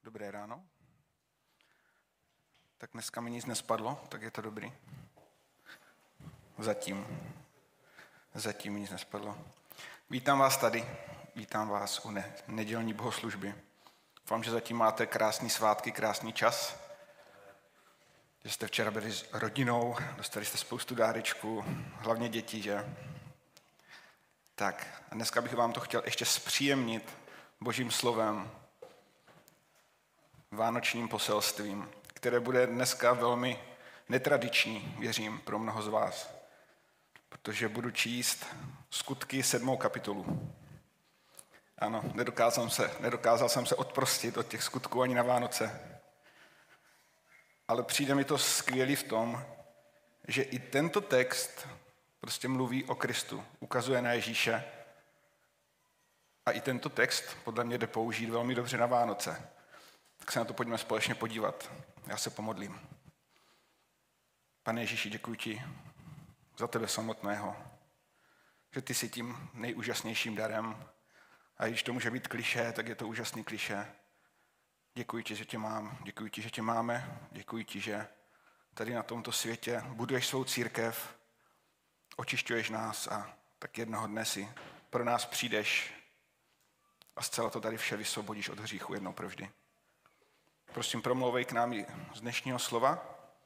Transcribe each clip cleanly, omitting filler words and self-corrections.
Dobré ráno. Tak dneska mi nic nespadlo, tak je to dobrý. Zatím mi nic nespadlo. Vítám vás tady, vítám vás u nedělní bohoslužby. Doufám, že zatím máte krásný svátky, krásný čas. Že jste včera byli s rodinou, dostali jste spoustu dárečků, hlavně děti, že? Tak a dneska bych vám to chtěl ještě zpříjemnit Božím slovem, vánočním poselstvím, které bude dneska velmi netradiční, věřím, pro mnoho z vás. Protože budu číst Skutky 7. kapitolu. Ano, nedokázal jsem se odprostit od těch skutků ani na Vánoce. Ale přijde mi to skvělý v tom, že i tento text prostě mluví o Kristu, ukazuje na Ježíše. A i tento text podle mě jde použít velmi dobře na Vánoce. Tak se na to pojďme společně podívat. Já se pomodlím. Pane Ježíši, děkuji ti za tebe samotného, že ty jsi tím nejúžasnějším darem. A když to může být klišé, tak je to úžasný klišé. Děkuji ti, že tě mám, děkuji ti, že tě máme, děkuji ti, že tady na tomto světě buduješ svou církev, očišťuješ nás a tak jednoho dne si pro nás přijdeš a zcela to tady vše vysvobodíš od hříchu jednou provždy. Prosím, promlouvej k nám i z dnešního slova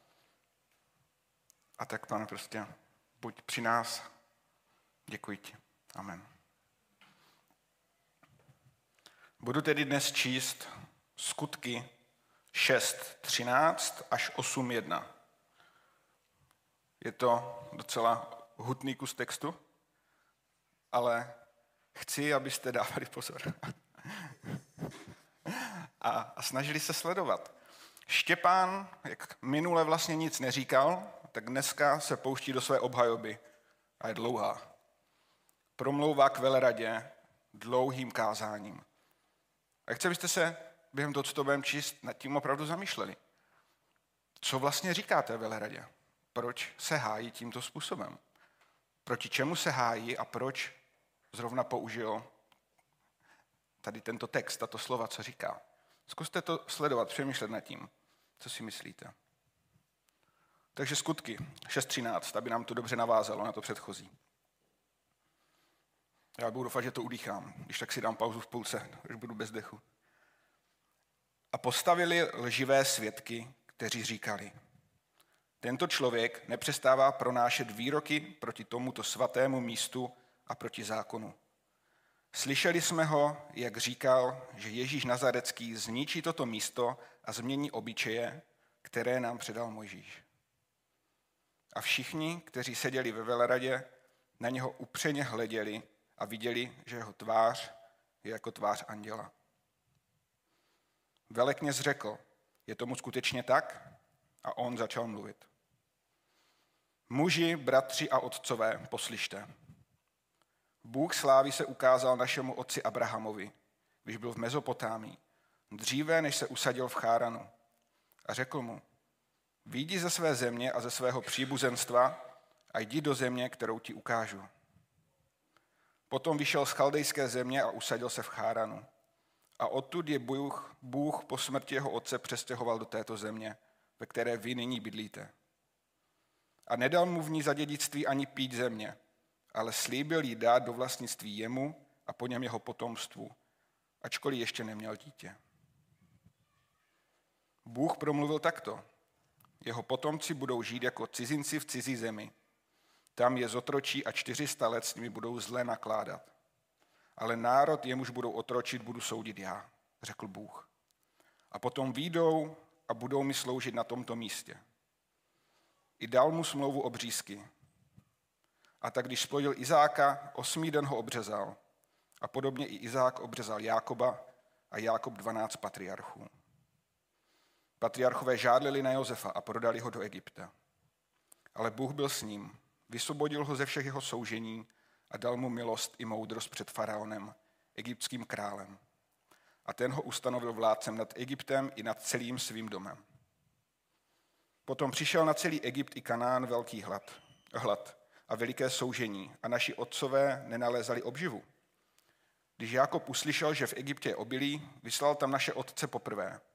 a tak, Pane, prostě buď při nás. Děkuji ti. Amen. Budu tedy dnes číst Skutky 6.13 až 8.1. Je to docela hutný kus textu, ale chci, abyste dávali pozor a snažili se sledovat. Štěpán, jak minule vlastně nic neříkal, tak dneska se pouští do své obhajoby a je dlouhá. Promlouvá k veleradě dlouhým kázáním. A chci, abyste se během toho, co to budeme číst, nad tím opravdu zamýšleli. Co vlastně říká té veleradě? Proč se hájí tímto způsobem? Proti čemu se hájí a proč zrovna použil tady tento text, tato slova, co říká? Zkuste to sledovat, přemýšlet nad tím, co si myslíte. Takže Skutky 6.13, aby nám to dobře navázalo na to předchozí. Já budu doufat, že to udýchám, když tak si dám pauzu v půlce, když budu bez dechu. A postavili lživé svědky, kteří říkali: tento člověk nepřestává pronášet výroky proti tomuto svatému místu a proti zákonu. Slyšeli jsme ho, jak říkal, že Ježíš Nazarecký zničí toto místo a změní obyčeje, které nám předal Mojžíš. A všichni, kteří seděli ve veleradě, na něho upřeně hleděli a viděli, že jeho tvář je jako tvář anděla. Velekněz řekl: je tomu skutečně tak? A on začal mluvit. Muži, bratři a otcové, poslyšte. Bůh slávy se ukázal našemu otci Abrahamovi, když byl v Mezopotámii, dříve, než se usadil v Cháranu. A řekl mu: vyjdi ze své země a ze svého příbuzenstva a jdi do země, kterou ti ukážu. Potom vyšel z chaldejské země a usadil se v Cháranu. A odtud je Bůh po smrti jeho otce přestěhoval do této země, ve které vy nyní bydlíte. A nedal mu v ní za dědictví ani pít země, ale slíbil jí dát do vlastnictví jemu a po něm jeho potomstvu, ačkoliv ještě neměl dítě. Bůh promluvil takto: jeho potomci budou žít jako cizinci v cizí zemi. Tam je zotročí a 400 let s nimi budou zle nakládat. Ale národ, jemuž budou otročit, budu soudit já, řekl Bůh. A potom výjdou a budou mi sloužit na tomto místě. I dal mu smlouvu obřízky. A tak, když splodil Izáka, 8. den ho obřezal. A podobně i Izák obřezal Jákoba a Jákob 12 patriarchů. Patriarchové žádlili na Josefa a prodali ho do Egypta. Ale Bůh byl s ním, vysvobodil ho ze všech jeho soužení a dal mu milost i moudrost před faraonem, egyptským králem. A ten ho ustanovil vládcem nad Egyptem i nad celým svým domem. Potom přišel na celý Egypt i Kanán velký hlad a veliké soužení a naši otcové nenalézali obživu. Když Jákob uslyšel, že v Egyptě je obilí, vyslal tam naše otce poprvé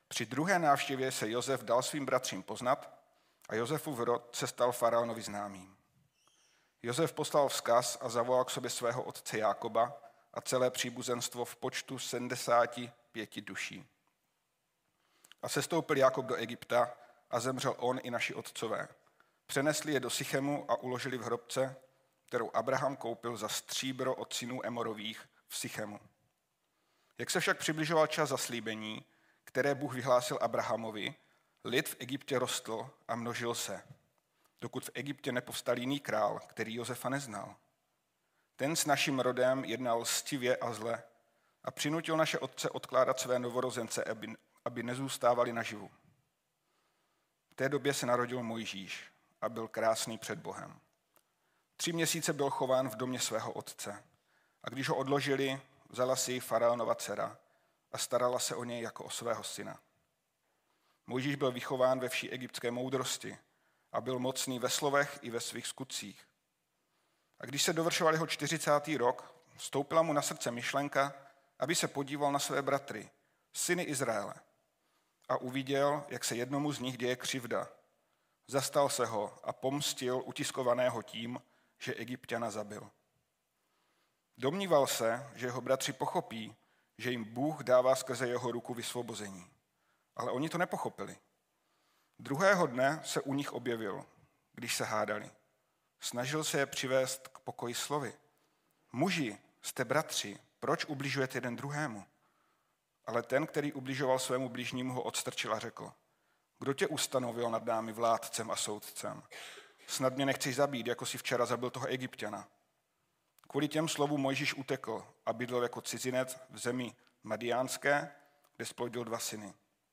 Při druhé návštěvě se Josef dal svým bratřím poznat a Josefův rod se stal faraonovi známým. Josef poslal vzkaz a zavolal k sobě svého otce Jákoba a celé příbuzenstvo v počtu 75 duší. A sestoupil Jákob do Egypta a zemřel on i naši otcové. Přenesli je do Sychemu a uložili v hrobce, kterou Abraham koupil za stříbro od synů Emorových v Sychemu. Jak se však přibližoval čas zaslíbení, které Bůh vyhlásil Abrahamovi, lid v Egyptě rostl a množil se, dokud v Egyptě nepovstal jiný král, který Josefa neznal. Ten s naším rodem jednal lstivě a zle a přinutil naše otce odkládat své novorozence, aby nezůstávali naživu. V té době se narodil Mojžíš a byl krásný před Bohem. 3 měsíce byl chován v domě svého otce a když ho odložili, vzala si ji faraonova dcera a starala se o něj jako o svého syna. Mojžíš byl vychován ve vší egyptské moudrosti a byl mocný ve slovech i ve svých skutcích. A když se dovršoval jeho 40. rok, vstoupila mu na srdce myšlenka, aby se podíval na své bratry, syny Izraele. A uviděl, jak se jednomu z nich děje křivda. Zastal se ho a pomstil utiskovaného tím, že Egypťana zabil. Domníval se, že jeho bratři pochopí, že jim Bůh dává skrze jeho ruku vysvobození. Ale oni to nepochopili. Druhého dne se u nich objevil, když se hádali. Snažil se je přivést k pokoji slovy. Muži, jste bratři, proč ubližujete jeden druhému? Ale ten, který ubližoval svému bližnímu, ho odstrčil a řekl: Kdo tě ustanovil nad námi vládcem a soudcem? Snad mě nechceš zabít, jako si včera zabil toho Egypťana. Kvůli těm slovům Mojžíš utekl a bydlel jako cizinec v zemi Madiánské, kde splodil 2 syny.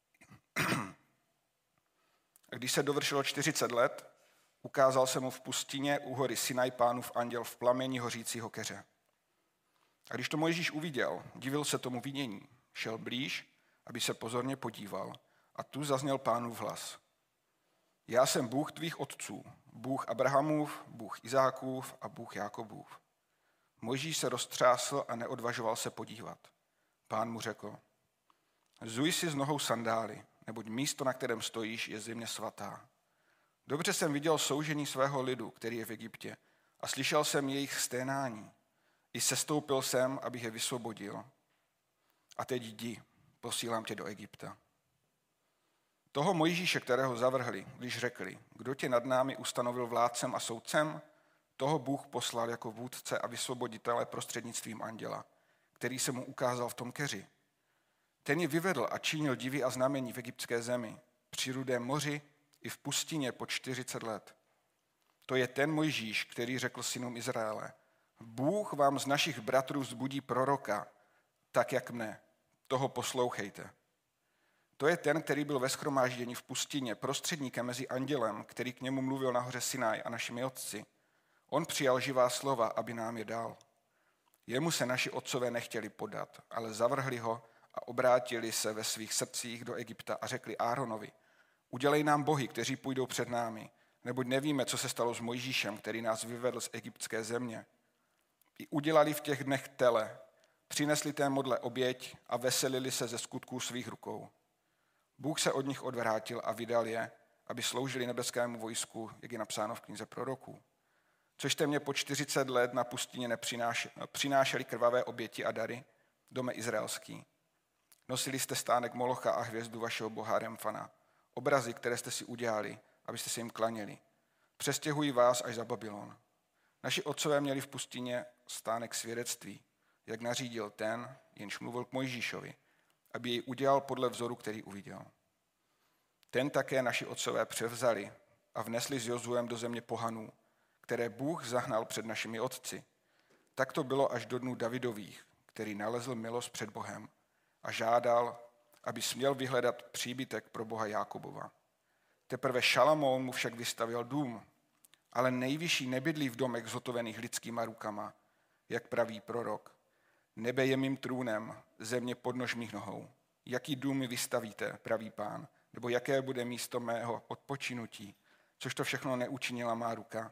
A když se dovršilo 40 let, ukázal se mu v pustině u hory Sinaj Pánův anděl v plameni hořícího keře. A když to Mojžíš uviděl, divil se tomu vidění, šel blíž, aby se pozorně podíval, a tu zazněl Pánův hlas. Já jsem Bůh tvých otců, Bůh Abrahamův, Bůh Izákův a Bůh Jákobův. Mojžíš se roztřásl a neodvažoval se podívat. Pán mu řekl: Zuj si s nohou sandály, neboť místo, na kterém stojíš, je země svatá. Dobře jsem viděl soužení svého lidu, který je v Egyptě, a slyšel jsem jejich sténání. I sestoupil jsem, abych je vysvobodil. A teď jdi, posílám tě do Egypta. Toho Mojžíše, kterého zavrhli, když řekli: Kdo tě nad námi ustanovil vládcem a soudcem, toho Bůh poslal jako vůdce a vysvoboditele prostřednictvím anděla, který se mu ukázal v tom keři. Ten ji vyvedl a činil divy a znamení v egyptské zemi, při Rudém moři i v pustině po 40 let. To je ten Mojžíš, který řekl synům Izraele: Bůh vám z našich bratrů vzbudí proroka, tak jak mne, toho poslouchejte. To je ten, který byl ve shromáždění v pustině, prostředníkem mezi andělem, který k němu mluvil na hoře Sinaj a našimi otci. On přijal živá slova, aby nám je dal. Jemu se naši otcové nechtěli podat, ale zavrhli ho a obrátili se ve svých srdcích do Egypta a řekli Áronovi: Udělej nám bohy, kteří půjdou před námi, neboť nevíme, co se stalo s Mojžíšem, který nás vyvedl z egyptské země. I udělali v těch dnech tele, přinesli té modle oběť a veselili se ze skutků svých rukou. Bůh se od nich odvrátil a vydal je, aby sloužili nebeskému vojsku, jak je napsáno v knize proroků. Což jste mě po 40 let na pustině přinášeli krvavé oběti a dary, dome izraelský. Nosili jste stánek Molocha a hvězdu vašeho boha Remfana, obrazy, které jste si udělali, abyste se jim klaněli. Přestěhují vás až za Babylon. Naši otcové měli v pustině stánek svědectví, jak nařídil ten, jenž mluvil k Mojžíšovi, aby jej udělal podle vzoru, který uviděl. Ten také naši otcové převzali a vnesli s Jozuem do země pohanů, které Bůh zahnal před našimi otci. Tak to bylo až do dnů Davidových, který nalezl milost před Bohem a žádal, aby směl vyhledat příbytek pro Boha Jákobova. Teprve Šalamoun mu však vystavěl dům, ale nejvyšší nebydlí v domech zhotovených lidskýma rukama, jak praví prorok. Nebe je mým trůnem, země podnož mých nohou. Jaký dům mi vystavíte, praví Pán, nebo jaké bude místo mého odpočinutí, což to všechno neučinila má ruka.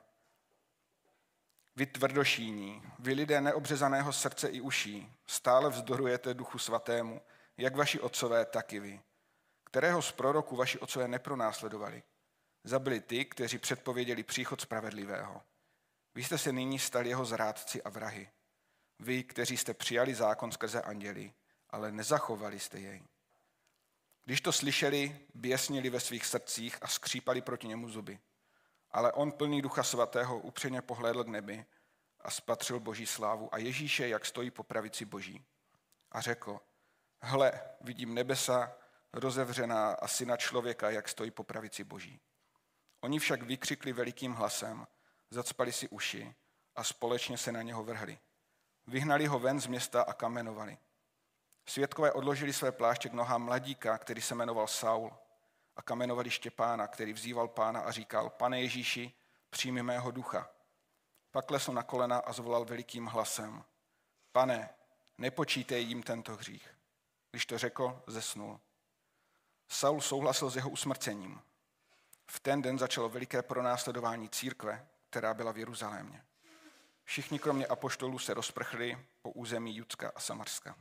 Vy tvrdošíní, vy lidé neobřezaného srdce i uší, stále vzdorujete Duchu Svatému, jak vaši otcové, tak i vy, Kterého z proroků vaši otcové nepronásledovali? Zabili ty, kteří předpověděli příchod spravedlivého. Vy jste se nyní stali jeho zrádci a vrahy. Vy, kteří jste přijali zákon skrze anděly, ale nezachovali jste jej. Když to slyšeli, běsnili ve svých srdcích a skřípali proti němu zuby. Ale on plný Ducha Svatého upřeně pohlédl k nebi a spatřil Boží slávu a Ježíše, jak stojí po pravici Boží. A řekl, hle, vidím nebesa rozevřená a syna člověka, jak stojí po pravici Boží. Oni však vykřikli velikým hlasem, zacpali si uši a společně se na něho vrhli. Vyhnali ho ven z města a kamenovali. Svědkové odložili své pláště k nohám mladíka, který se jmenoval Saul, a kamenovali Štěpána, který vzýval Pána a říkal, Pane Ježíši, přijmi mého ducha. Pak klesl na kolena a zvolal velikým hlasem, Pane, nepočítej jim tento hřích. Když to řekl, zesnul. Saul souhlasil s jeho usmrcením. V ten den začalo veliké pronásledování církve, která byla v Jeruzalémě. Všichni kromě apoštolů se rozprchli po území Judska a Samarska.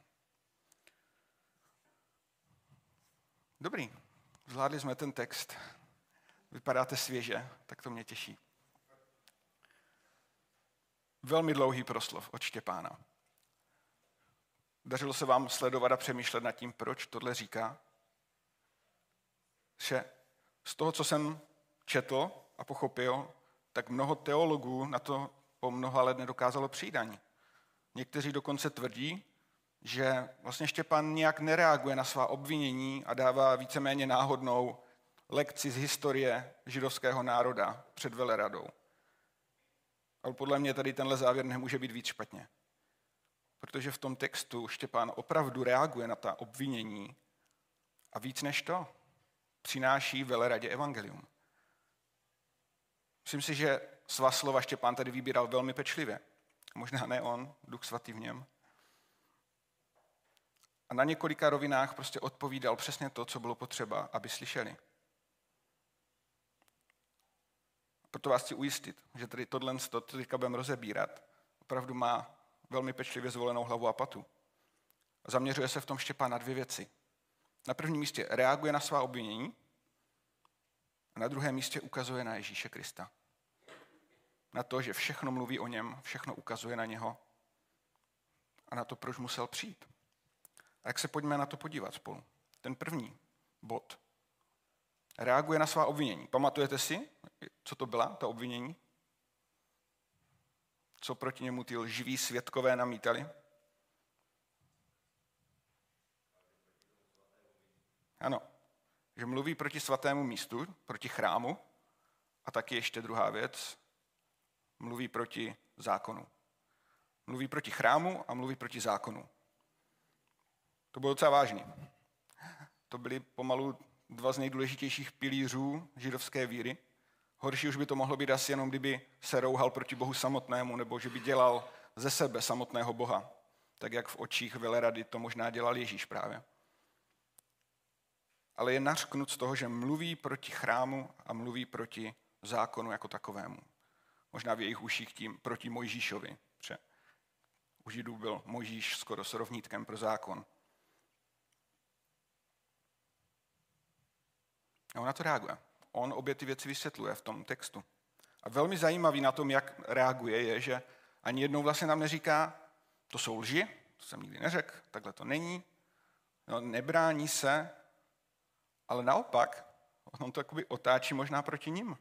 Dobrý, zvládli jsme ten text. Vypadáte svěže, tak to mě těší. Velmi dlouhý proslov od Štěpána. Dařilo se vám sledovat a přemýšlet nad tím, proč tohle říká? Že z toho, co jsem četl a pochopil, tak mnoho teologů na to po mnoha let nedokázalo přijít ani. Někteří dokonce tvrdí, že vlastně Štěpán nějak nereaguje na svá obvinění a dává víceméně náhodnou lekci z historie židovského národa před veleradou. Ale podle mě tady tenhle závěr nemůže být víc špatně. Protože v tom textu Štěpán opravdu reaguje na ta obvinění a víc než to přináší veleradě evangelium. Myslím si, že svá slova Štěpán tady vybíral velmi pečlivě. Možná ne on, Duch Svatý v něm. A na několika rovinách prostě odpovídal přesně to, co bylo potřeba, aby slyšeli. Proto vás chci ujistit, že tady tohle, co teďka budeme rozebírat, opravdu má velmi pečlivě zvolenou hlavu a patu. A zaměřuje se v tom Štěpán na dvě věci. Na prvním místě reaguje na svá obvinění a na druhém místě ukazuje na Ježíše Krista. Na to, že všechno mluví o něm, všechno ukazuje na něho a na to, proč musel přijít. A jak se pojďme na to podívat spolu. Ten první bod. Reaguje na svá obvinění. Pamatujete si, co to byla, ta obvinění? Co proti němu ty lživí svědkové namítali? Ano, že mluví proti svatému místu, proti chrámu a taky ještě druhá věc, mluví proti zákonu. Mluví proti chrámu a mluví proti zákonu. To bylo docela vážný. To byly pomalu dva z nejdůležitějších pilířů židovské víry. Horší už by to mohlo být asi jenom, kdyby se rouhal proti Bohu samotnému, nebo že by dělal ze sebe samotného Boha. Tak jak v očích velerady to možná dělal Ježíš právě. Ale je nařknut z toho, že mluví proti chrámu a mluví proti zákonu jako takovému. Možná v jejich uších tím proti Mojžíšovi. U Židů byl Mojžíš skoro s rovnítkem pro zákon. A on na to reaguje. On obě ty věci vysvětluje v tom textu. A velmi zajímavý na tom, jak reaguje, je, že ani jednou vlastně nám neříká, to jsou lži, to jsem nikdy neřekl, takhle to není. No, nebrání se, ale naopak, on to jakoby otáčí možná proti nim.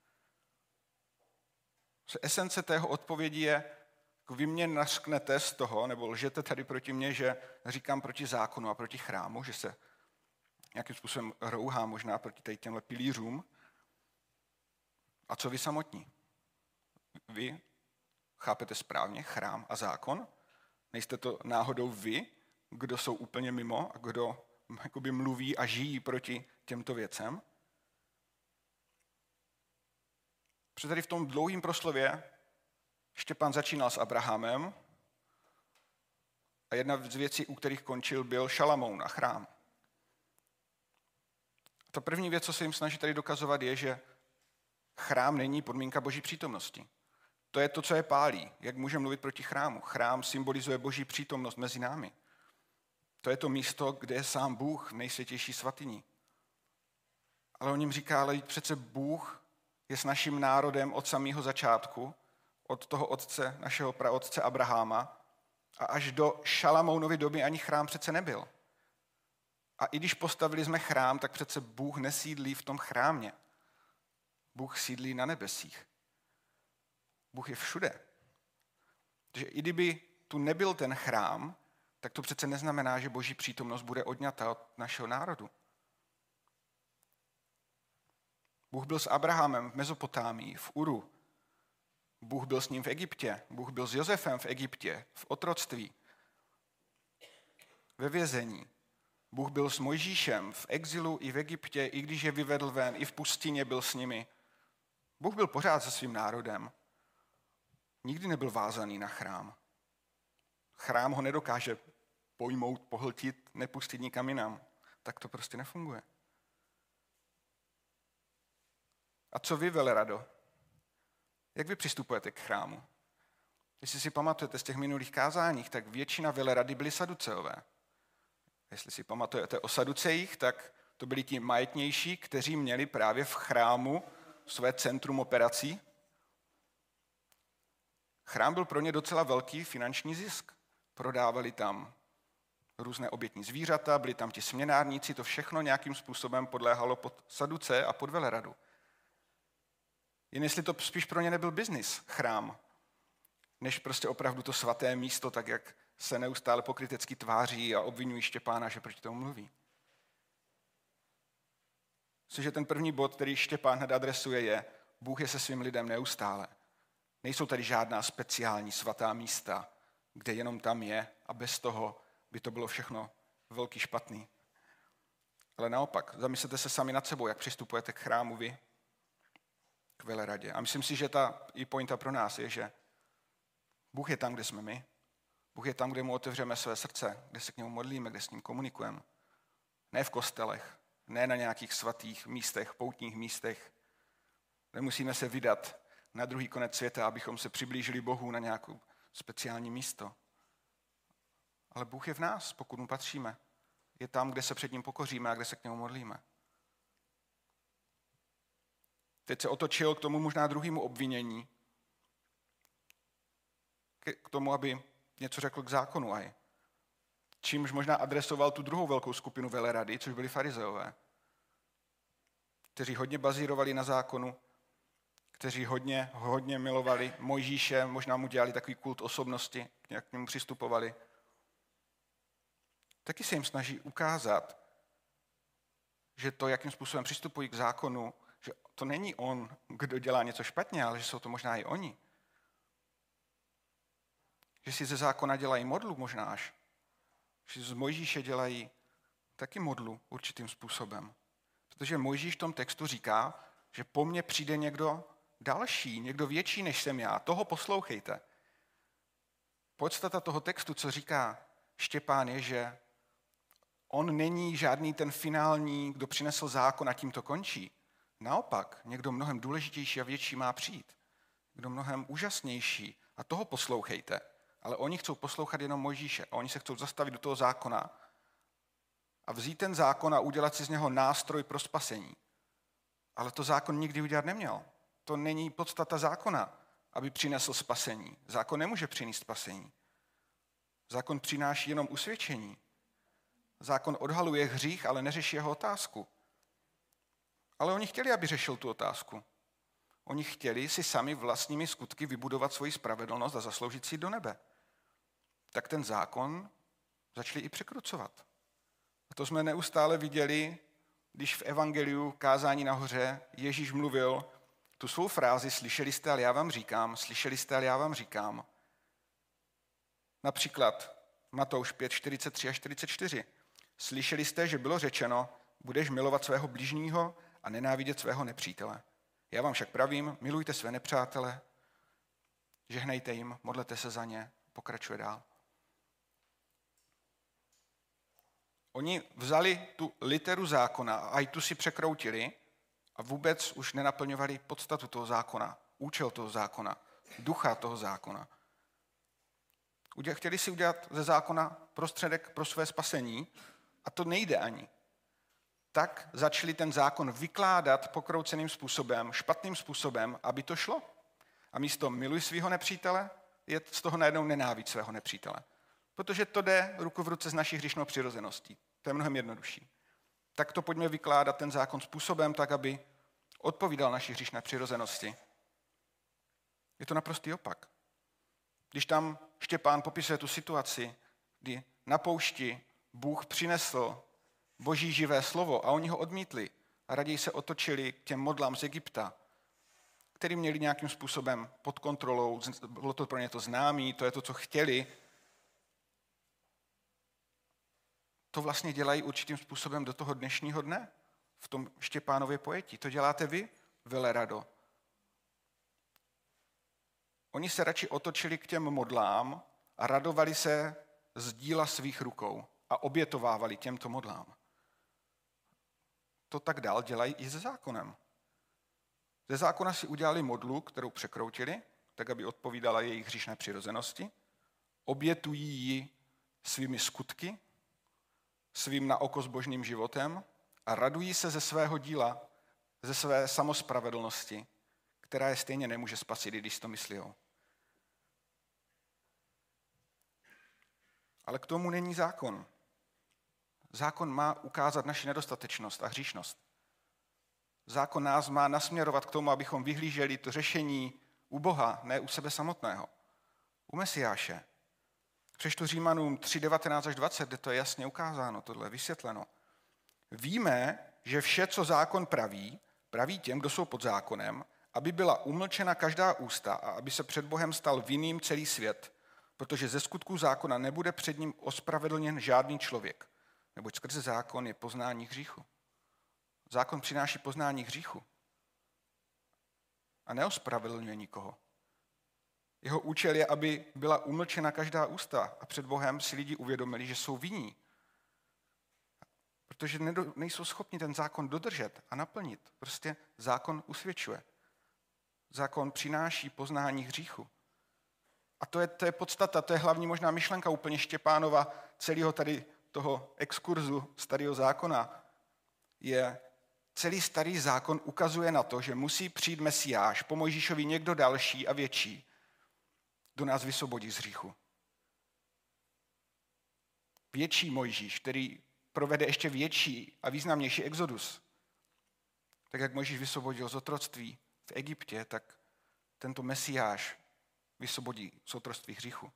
Esence tého odpovědi je, jako vy mě nařknete z toho, nebo lžete tady proti mně, že říkám proti zákonu a proti chrámu, že se nějakým způsobem rouhá možná proti tady těmhle pilířům. A co vy samotní? Vy chápete správně chrám a zákon? Nejste to náhodou vy, kdo jsou úplně mimo a kdo jakoby mluví a žijí proti těmto věcem? Protože tady v tom dlouhém proslově Štěpán začínal s Abrahamem a jedna z věcí, u kterých končil, byl Šalamoun a chrám. A ta první věc, co se jim snaží tady dokazovat, je, že chrám není podmínka Boží přítomnosti. To je to, co je pálí. Jak může mluvit proti chrámu? Chrám symbolizuje Boží přítomnost mezi námi. To je to místo, kde je sám Bůh v nejsvětější svatyni. Ale on jim říká, ale přece Bůh je s naším národem od samého začátku, od toho otce, našeho praotce Abraháma, a až do Šalamounovy doby ani chrám přece nebyl. A i když postavili jsme chrám, tak přece Bůh nesídlí v tom chrámě. Bůh sídlí na nebesích. Bůh je všude. Takže i kdyby tu nebyl ten chrám, tak to přece neznamená, že Boží přítomnost bude odňata od našeho národu. Bůh byl s Abrahamem v Mezopotámii, v Uru. Bůh byl s ním v Egyptě. Bůh byl s Josefem v Egyptě, v otroctví, ve vězení. Bůh byl s Mojžíšem v exilu i v Egyptě, i když je vyvedl ven, i v pustině byl s nimi. Bůh byl pořád se svým národem. Nikdy nebyl vázaný na chrám. Chrám ho nedokáže pojmout, pohltit, nepustit nikam jinam. Tak to prostě nefunguje. A co vy, velerado? Jak vy přistupujete k chrámu? Jestli si pamatujete z těch minulých kázáních, tak většina velerady byli saduceové. Jestli si pamatujete o saducejích, tak to byli ti majetnější, kteří měli právě v chrámu své centrum operací. Chrám byl pro ně docela velký finanční zisk. Prodávali tam různé obětní zvířata, byli tam ti směnárníci, to všechno nějakým způsobem podléhalo pod saduce a pod veleradu. Jen jestli to spíš pro ně nebyl biznis, chrám, než prostě opravdu to svaté místo, tak jak se neustále pokrytecky tváří a obvinují Štěpána, že proti tomu mluví. Myslím, že ten první bod, který Štěpán hned adresuje, je: Bůh je se svým lidem neustále. Nejsou tady žádná speciální svatá místa, kde jenom tam je a bez toho by to bylo všechno velký špatný. Ale naopak, zamyslete se sami nad sebou, jak přistupujete k chrámu vy, k veleradě. A myslím si, že ta i pointa pro nás je, že Bůh je tam, kde jsme my. Bůh je tam, kde mu otevřeme své srdce, kde se k němu modlíme, kde s ním komunikujeme. Ne v kostelech, ne na nějakých svatých místech, poutních místech. Nemusíme se vydat na druhý konec světa, abychom se přiblížili Bohu na nějakou speciální místo. Ale Bůh je v nás, pokud mu patříme. Je tam, kde se před ním pokoříme a kde se k němu modlíme. Teď se otočil k tomu možná druhému obvinění, k tomu, aby něco řekl k zákonu aj. Čímž možná adresoval tu druhou velkou skupinu velerady, což byli farizeové, kteří hodně bazírovali na zákonu, kteří hodně milovali Mojžíše, možná mu dělali takový kult osobnosti, jak k němu přistupovali. Taky se jim snaží ukázat, že to, jakým způsobem přistupují k zákonu, že to není on, kdo dělá něco špatně, ale že jsou to možná i oni. Že si ze zákona dělají modlu možná až. Že z Mojžíše dělají taky modlu určitým způsobem. Protože Mojžíš v tom textu říká, že po mně přijde někdo další, někdo větší než jsem já. Toho poslouchejte. Podstata toho textu, co říká Štěpán, je, že on není žádný ten finální, kdo přinesl zákon a tím to končí. Naopak, někdo mnohem důležitější a větší má přijít. Kdo mnohem úžasnější. A toho poslouchejte. Ale oni chcou poslouchat jenom Mojžíše. A oni se chcou zastavit do toho zákona a vzít ten zákon a udělat si z něho nástroj pro spasení. Ale to zákon nikdy udělat neměl. To není podstata zákona, aby přinesl spasení. Zákon nemůže přinést spasení. Zákon přináší jenom usvědčení. Zákon odhaluje hřích, ale neřeší jeho otázku. Ale oni chtěli, aby řešil tu otázku. Oni chtěli si sami vlastními skutky vybudovat svoji spravedlnost a zasloužit si do nebe. Tak ten zákon začali i překrucovat. A to jsme neustále viděli, když v evangeliu kázání nahoře Ježíš mluvil tu svou frázi: slyšeli jste, ale já vám říkám, slyšeli jste, ale já vám říkám. Například Matouš 5, 43 a 44. Slyšeli jste, že bylo řečeno: budeš milovat svého bližního a nenávidět svého nepřítele. Já vám však pravím, milujte své nepřátele, žehnejte jim, modlete se za ně, pokračuje dál. Oni vzali tu literu zákona a i tu si překroutili a vůbec už nenaplňovali podstatu toho zákona, účel toho zákona, ducha toho zákona. Chtěli si udělat ze zákona prostředek pro své spasení a to nejde ani. tak začali ten zákon vykládat pokrouceným způsobem, špatným způsobem, aby to šlo. A místo miluj svého nepřítele, je z toho najednou nenávidť svého nepřítele. Protože to jde ruku v ruce s naší hříšnou přirozeností. To je mnohem jednodušší. Tak to pojďme vykládat ten zákon způsobem, tak aby odpovídal naší hříšné přirozenosti. Je to naprostý opak. Když tam Štěpán popisuje tu situaci, kdy na poušti Bůh přinesl Boží živé slovo a oni ho odmítli a raději se otočili k těm modlám z Egypta, který měli nějakým způsobem pod kontrolou, bylo to pro ně to známé, to je to, co chtěli. To vlastně dělají určitým způsobem do toho dnešního dne, v tom Štěpánově pojetí. To děláte vy, velerado. Oni se radši otočili k těm modlám a radovali se z díla svých rukou a obětovávali těmto modlám. To tak dál dělají i se zákonem. Ze zákona si udělali modlu, kterou překroutili, tak aby odpovídala jejich hříšné přirozenosti, obětují ji svými skutky, svým na oko zbožným životem a radují se ze svého díla, ze své samospravedlnosti, která je stejně nemůže spasit, i když to myslíjou. Ale k tomu není zákon. Zákon má ukázat naši nedostatečnost a hříšnost. Zákon nás má nasměrovat k tomu, abychom vyhlíželi to řešení u Boha, ne u sebe samotného. U Mesiáše. Přečtu Římanům 3:19 až 20, kde to je jasně ukázáno, tohle je vysvětleno. Víme, že vše, co zákon praví, praví těm, kdo jsou pod zákonem, aby byla umlčena každá ústa a aby se před Bohem stal vinným celý svět, protože ze skutků zákona nebude před ním ospravedlněn žádný člověk, neboť skrze zákon je poznání hříchu. Zákon přináší poznání hříchu a neospravedlňuje nikoho. Jeho účel je, aby byla umlčena každá ústa a před Bohem si lidi uvědomili, že jsou vinní. Protože nejsou schopni ten zákon dodržet a naplnit. Prostě zákon usvědčuje. Zákon přináší poznání hříchu. A to je podstata, to je hlavní možná myšlenka úplně Štěpánova celého tady toho exkurzu starého zákona. Je celý starý zákon ukazuje na to, že musí přijít Mesiáš, po Mojžíšovi někdo další a větší, kdo nás vysvobodí z hříchu. Větší Mojžíš, který provede ještě větší a významnější exodus. Tak jak Mojžíš vysvobodil z otroctví v Egyptě, tak tento Mesiáš vysvobodí z otroctví hříchu.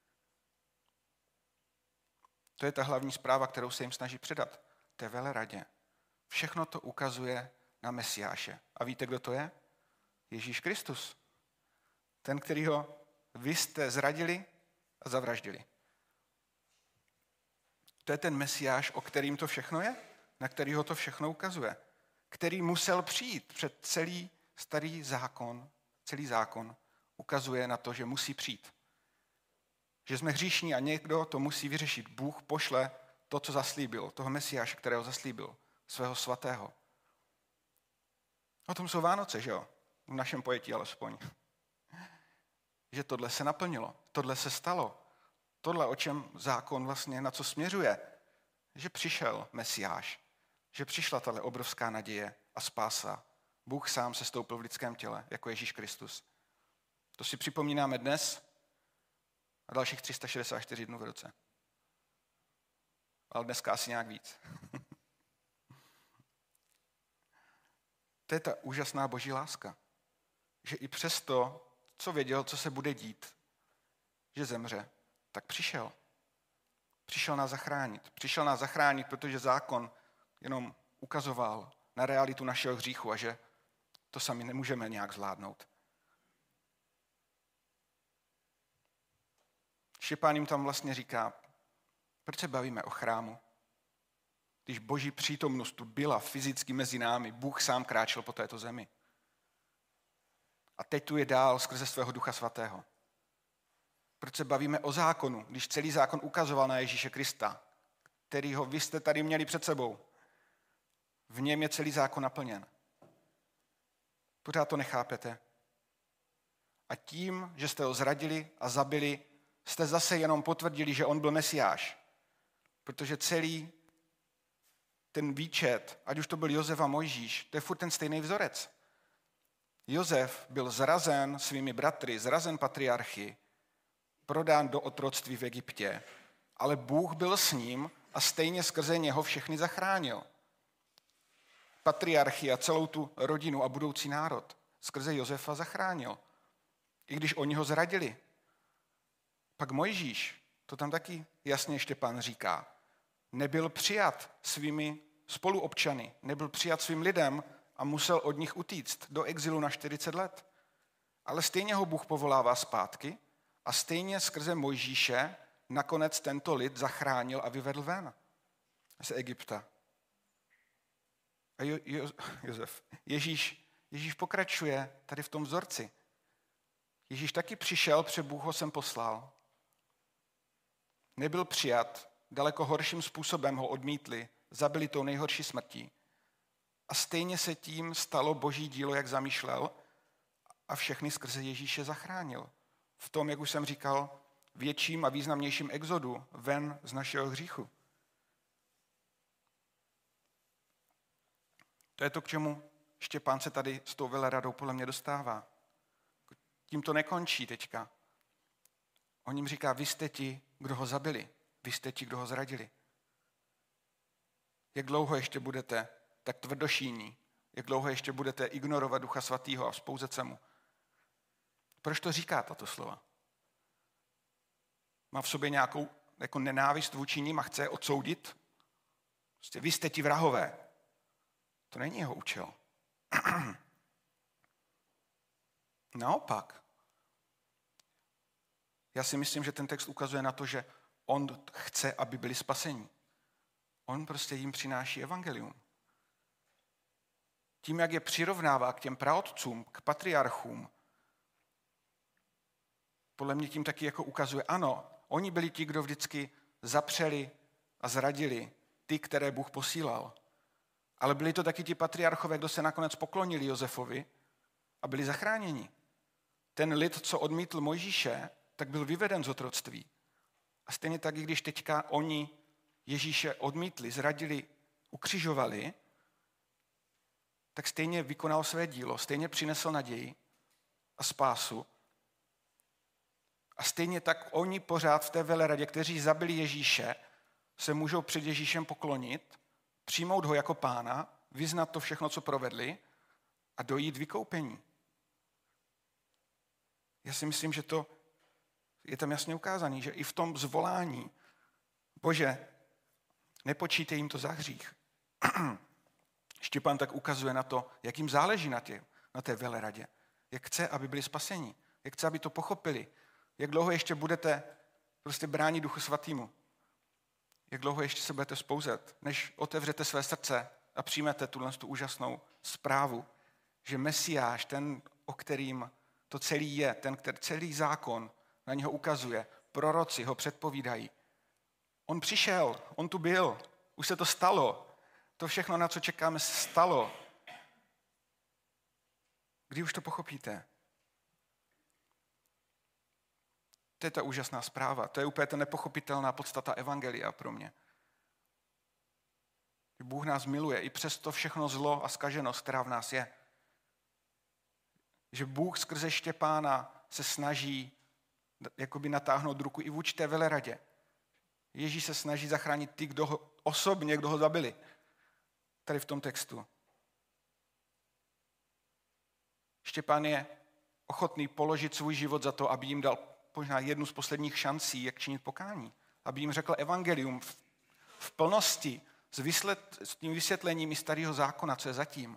To je ta hlavní zpráva, kterou se jim snaží předat té veleradě. Všechno to ukazuje na Mesiáše. A víte, kdo to je? Ježíš Kristus. Ten, kterýho vy jste zradili a zavraždili. To je ten Mesiáš, o kterým to všechno je, na kterýho to všechno ukazuje. Který musel přijít před celý zákon ukazuje na to, že musí přijít. Že jsme hříšní a někdo to musí vyřešit. Bůh pošle to, co zaslíbil, toho Mesiáše, kterého zaslíbil, svého svatého. O tom jsou Vánoce, že jo? V našem pojetí alespoň. Že tohle se naplnilo, tohle se stalo. Tohle, o čem zákon vlastně, na co směřuje, že přišel Mesiáš, že přišla tahle obrovská naděje a spása. Bůh sám se stoupil v lidském těle, jako Ježíš Kristus. To si připomínáme dnes a dalších 364 dnů v roce. Ale dneska asi nějak víc. To je ta úžasná boží láska, že i přesto, co věděl, co se bude dít, že zemře, tak přišel. Přišel nás zachránit. Přišel nás zachránit, protože zákon jenom ukazoval na realitu našeho hříchu a že to sami nemůžeme nějak zvládnout. Štěpán jim tam vlastně říká, proč se bavíme o chrámu? Když boží přítomnost tu byla fyzicky mezi námi, Bůh sám kráčel po této zemi. A teď tu je dál skrze svého Ducha Svatého. Proč se bavíme o zákonu, když celý zákon ukazoval na Ježíše Krista, kterýho vy jste tady měli před sebou. V něm je celý zákon naplněn. Pořád to nechápete. A tím, že jste ho zradili a zabili, jste zase jenom potvrdili, že on byl Mesiáš. Protože celý ten výčet, ať už to byl Josef a Mojžíš, to je furt ten stejný vzorec. Josef byl zrazen svými bratry, zrazen patriarchy, prodán do otroctví v Egyptě, ale Bůh byl s ním a stejně skrze něho všechny zachránil. Patriarchy a celou tu rodinu a budoucí národ skrze Josefa zachránil, i když oni ho zradili. Pak Mojžíš, to tam taky jasně Štěpán říká, nebyl přijat svými spoluobčany, nebyl přijat svým lidem a musel od nich utíct do exilu na 40 let. Ale stejně ho Bůh povolává zpátky a stejně skrze Mojžíše nakonec tento lid zachránil a vyvedl ven z Egypta. A Ježíš pokračuje tady v tom vzorci. Ježíš taky přišel, protože Bůh ho sem poslal. Nebyl přijat, daleko horším způsobem ho odmítli, zabili tou nejhorší smrtí. A stejně se tím stalo boží dílo, jak zamýšlel, a všechny skrze Ježíše zachránil. V tom, jak už jsem říkal, větším a významnějším exodu ven z našeho hříchu. To je to, k čemu Štěpán se tady s tou veleradou podle mě dostává. Tím to nekončí teďka. On jim říká, vy jste ti, kdo ho zabili. Vy jste ti, kdo ho zradili. Jak dlouho ještě budete tak tvrdošíní? Jak dlouho ještě budete ignorovat Ducha Svatého a vzpouzet se mu? Proč to říká tato slova? Má v sobě nějakou jako nenávist vůči nim a chce je odsoudit? Prostě vy jste ti vrahové. To není jeho účel. Naopak. Já si myslím, že ten text ukazuje na to, že on chce, aby byli spaseni. On prostě jim přináší evangelium. Tím, jak je přirovnává k těm praotcům, k patriarchům, podle mě tím taky jako ukazuje, ano, oni byli ti, kdo vždycky zapřeli a zradili ty, které Bůh posílal. Ale byli to taky ti patriarchové, kdo se nakonec poklonili Josefovi a byli zachráněni. Ten lid, co odmítl Mojžíše, tak byl vyveden z otroctví. A stejně tak, i když teďka oni Ježíše odmítli, zradili, ukřižovali, tak stejně vykonal své dílo, stejně přinesl naději a spásu. A stejně tak oni pořád v té veleradě, kteří zabili Ježíše, se můžou před Ježíšem poklonit, přijmout ho jako pána, vyznat to všechno, co provedli a dojít vykoupení. Já si myslím, že to je tam jasně ukázaný, že i v tom zvolání, Bože, nepočítej jim to za hřích. Štěpán tak ukazuje na to, jak jim záleží na té veleradě. Jak chce, aby byli spaseni. Jak chce, aby to pochopili. Jak dlouho ještě budete prostě bránit Duchu Svatýmu. Jak dlouho ještě se budete spouzet, než otevřete své srdce a přijmete tu úžasnou zprávu, že Mesiáš, ten, o kterým to celý je, ten, který celý zákon na něho ukazuje, proroci ho předpovídají. On přišel, on tu byl, už se to stalo. To všechno, na co čekáme, se stalo. Kdy už to pochopíte? To je ta úžasná zpráva. To je úplně ta nepochopitelná podstata evangelia pro mě. Bůh nás miluje i přes to všechno zlo a zkaženost, která v nás je. Že Bůh skrze Štěpána se snaží jakoby natáhnout ruku i vůči té veleradě. Ježíš se snaží zachránit ty, kdo ho zabili. Tady v tom textu. Štěpán je ochotný položit svůj život za to, aby jim dal možná jednu z posledních šancí, jak činit pokání. Aby jim řekl evangelium v plnosti, s tím vysvětlením i starého zákona, co je zatím.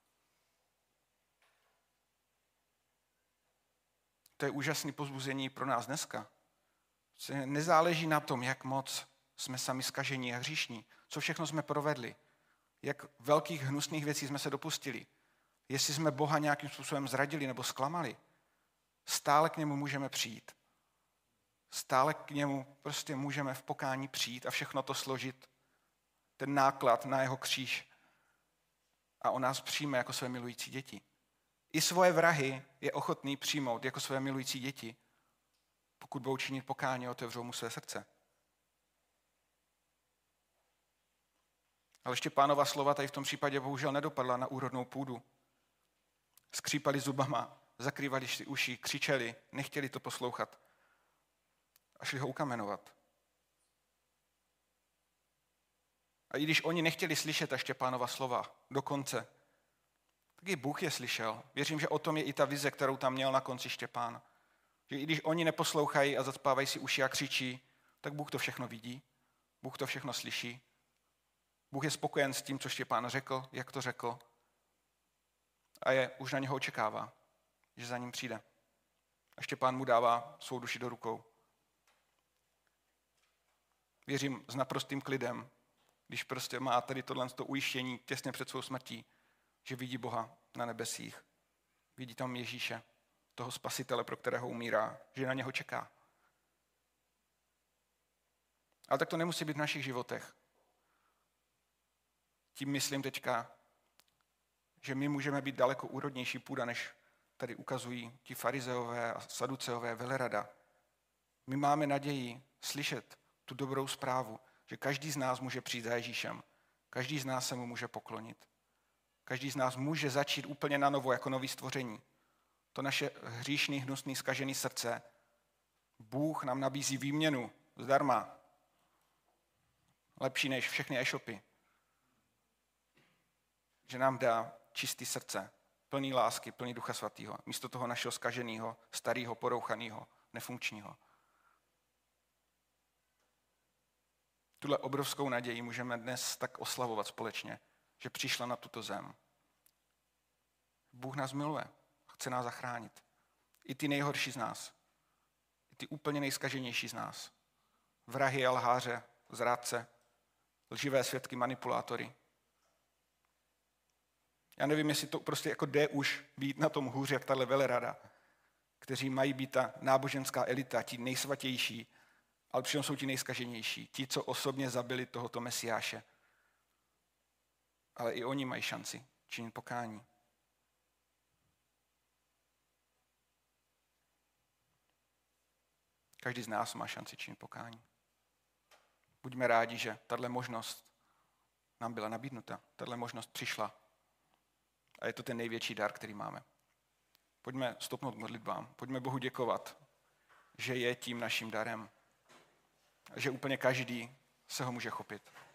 To je úžasné povzbuzení pro nás dneska. Nezáleží na tom, jak moc jsme sami zkažení a hříšní, co všechno jsme provedli, jak velkých hnusných věcí jsme se dopustili, jestli jsme Boha nějakým způsobem zradili nebo zklamali. Stále k němu můžeme přijít. Stále k němu prostě můžeme v pokání přijít a všechno to složit, ten náklad na jeho kříž. A on nás přijme jako své milující děti. I svoje vrahy je ochotný přijmout jako své milující děti, pokud budou činit pokání a otevřou mu své srdce. Ale Štěpánova slova tady v tom případě bohužel nedopadla na úrodnou půdu. Skřípali zubama, zakrývali si uši, křičeli, nechtěli to poslouchat a šli ho ukamenovat. A i když oni nechtěli slyšet ta Štěpánova slova do konce, tak i Bůh je slyšel. Věřím, že o tom je i ta vize, kterou tam měl na konci Štěpán. Že i když oni neposlouchají a zacpávají si uši a křičí, tak Bůh to všechno vidí, Bůh to všechno slyší. Bůh je spokojen s tím, co Štěpán řekl, jak to řekl a už na něho očekává, že za ním přijde. A Štěpán mu dává svou duši do rukou. Věřím s naprostým klidem, když prostě má tady tohle ujištění těsně před svou smrtí, že vidí Boha na nebesích, vidí tam Ježíše, toho spasitele, pro kterého umírá, že na něho čeká. Ale tak to nemusí být v našich životech. Tím myslím teďka, že my můžeme být daleko úrodnější půda, než tady ukazují ti farizeové a saduceové velerada. My máme naději slyšet tu dobrou zprávu, že každý z nás může přijít za Ježíšem, každý z nás se mu může poklonit. Každý z nás může začít úplně na novo jako nový stvoření. To naše hříšný, hnusný, zkažený srdce, Bůh nám nabízí výměnu zdarma. Lepší než všechny e-shopy. Že nám dá čistý srdce, plný lásky, plný Ducha Svatého, místo toho našeho zkaženého, starého, porouchaného, nefunkčního. Tuhle obrovskou naději můžeme dnes tak oslavovat společně, že přišla na tuto zem. Bůh nás miluje, chce nás zachránit. I ty nejhorší z nás, i ty úplně nejskaženější z nás. Vrahy a lháře, zrádce, lživé svědky, manipulátory. Já nevím, jestli to prostě jako jde už být na tom hůř, jak tahle velerada, kteří mají být ta náboženská elita, ti nejsvatější, ale přitom jsou ti nejskaženější, ti, co osobně zabili tohoto Mesiáše. Ale i oni mají šanci činit pokání. Každý z nás má šanci činit pokání. Buďme rádi, že tahle možnost nám byla nabídnuta, tahle možnost přišla. A je to ten největší dar, který máme. Pojďme stopnout k modlitbám, pojďme Bohu děkovat, že je tím naším darem. A že úplně každý se ho může chopit.